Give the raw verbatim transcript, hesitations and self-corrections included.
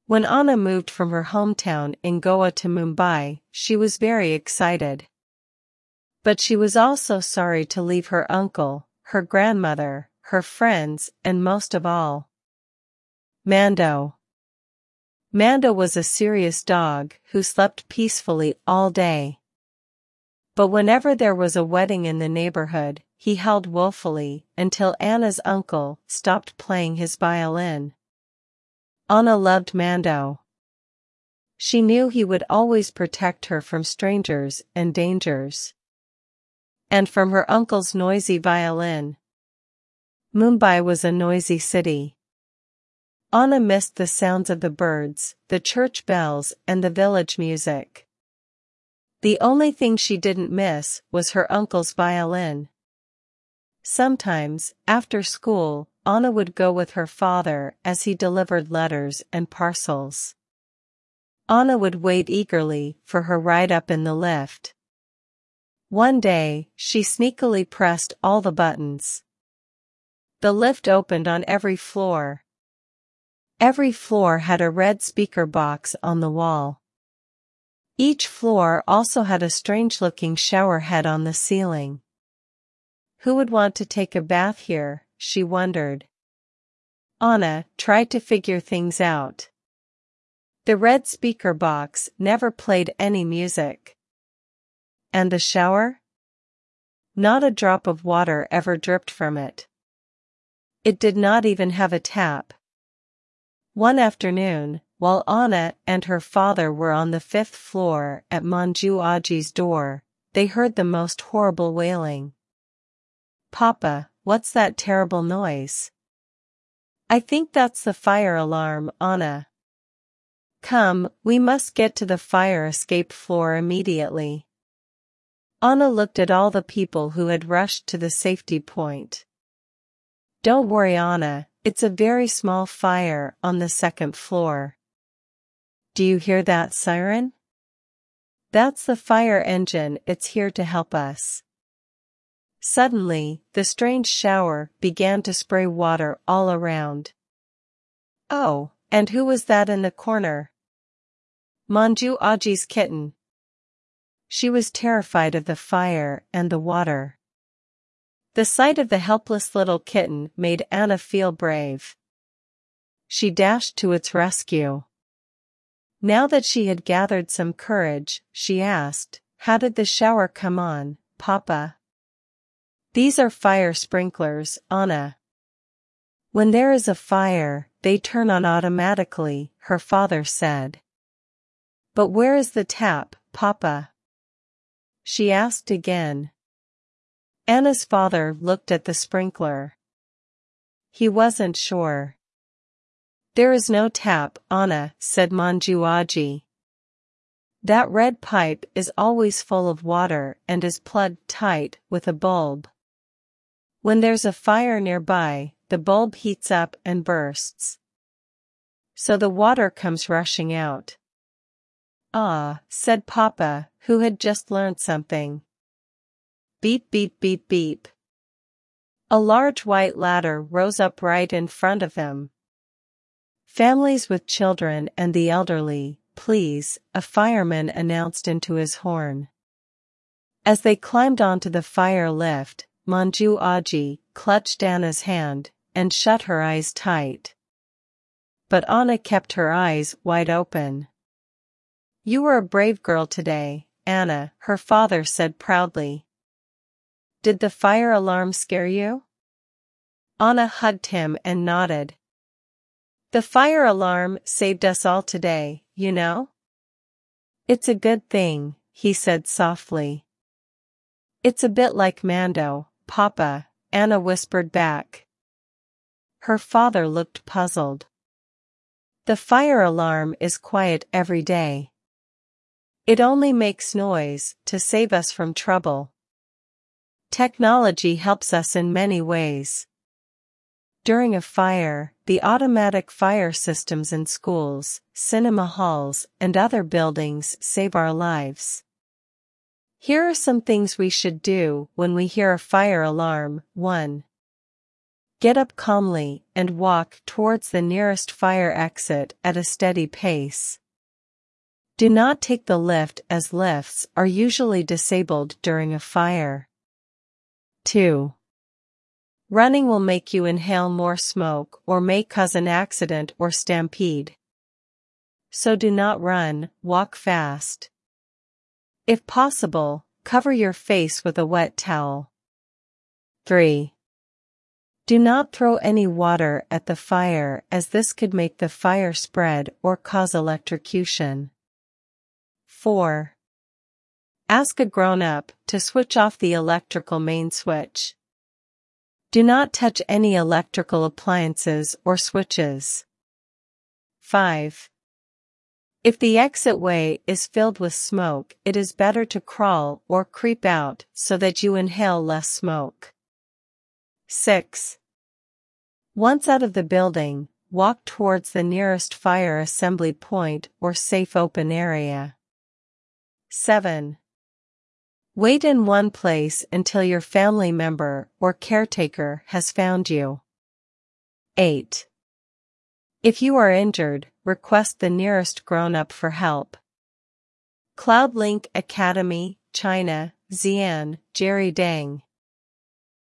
When Anna moved from her hometown in Goa to Mumbai, she was very excited. But she was also sorry to leave her uncle, her grandmother, her friends, and most of all, Mando. Mando was a serious dog who slept peacefully all day. But whenever there was a wedding in the neighborhood, he howled woefully until Anna's uncle stopped playing his violin. Anna loved Mando. She knew he would always protect her from strangers and dangers. And from her uncle's noisy violin. Mumbai was a noisy city. Anna missed the sounds of the birds, the church bells, and the village music. The only thing she didn't miss was her uncle's violin. Sometimes, after school, Anna would go with her father as he delivered letters and parcels. Anna would wait eagerly for her ride up in the lift. One day, she sneakily pressed all the buttons. The lift opened on every floor. Every floor had a red speaker box on the wall. Each floor also had a strange-looking shower head on the ceiling. Who would want to take a bath here, she wondered. Anna tried to figure things out. The red speaker box never played any music. And the shower? Not a drop of water ever dripped from it. It did not even have a tap. One afternoon, while Anna and her father were on the fifth floor at Manju Aji's door, they heard the most horrible wailing. "Papa, what's that terrible noise?" "I think that's the fire alarm, Anna." "Come, we must get to the fire escape floor immediately." Anna looked at all the people who had rushed to the safety point. "Don't worry, Anna, it's a very small fire on the second floor." "Do you hear that siren?" "That's the fire engine, it's here to help us." Suddenly, the strange shower began to spray water all around. "Oh, and who was that in the corner?" "Manju Aji's kitten." She was terrified of the fire and the water. The sight of the helpless little kitten made Anna feel brave. She dashed to its rescue. Now that she had gathered some courage, she asked, "How did the shower come on, Papa?" "These are fire sprinklers, Anna. When there is a fire, they turn on automatically," her father said. "But where is the tap, Papa?" she asked again. Anna's father looked at the sprinkler. He wasn't sure. "There is no tap, Anna," said Manju Aji. "That red pipe is always full of water and is plugged tight with a bulb. When there's a fire nearby, the bulb heats up and bursts. So the water comes rushing out." "Ah," said Papa, who had just learned something. Beep beep beep beep. A large white ladder rose up right in front of him. "Families with children and the elderly, please," a fireman announced into his horn. As they climbed onto the fire lift, Manju Aji clutched Anna's hand and shut her eyes tight. But Anna kept her eyes wide open. "You were a brave girl today, Anna," her father said proudly. "Did the fire alarm scare you?" Anna hugged him and nodded. "The fire alarm saved us all today, you know." "It's a good thing," he said softly. "It's a bit like Mando, Papa," Anna whispered back. Her father looked puzzled. "The fire alarm is quiet every day. It only makes noise to save us from trouble. Technology helps us in many ways. During a fire, the automatic fire systems in schools, cinema halls, and other buildings save our lives. Here are some things we should do when we hear a fire alarm. one. Get up calmly and walk towards the nearest fire exit at a steady pace. Do not take the lift as lifts are usually disabled during a fire. two. Running will make you inhale more smoke or may cause an accident or stampede. So do not run, walk fast. If possible, cover your face with a wet towel. three. Do not throw any water at the fire as this could make the fire spread or cause electrocution. four. Ask a grown-up to switch off the electrical main switch. Do not touch any electrical appliances or switches. five. If the exit way is filled with smoke, it is better to crawl or creep out so that you inhale less smoke. six. Once out of the building, walk towards the nearest fire assembly point or safe open area. seven. Wait in one place until your family member or caretaker has found you. eight. If you are injured, request the nearest grown-up for help. CloudLink Academy, China, Xi'an, Jerry Deng.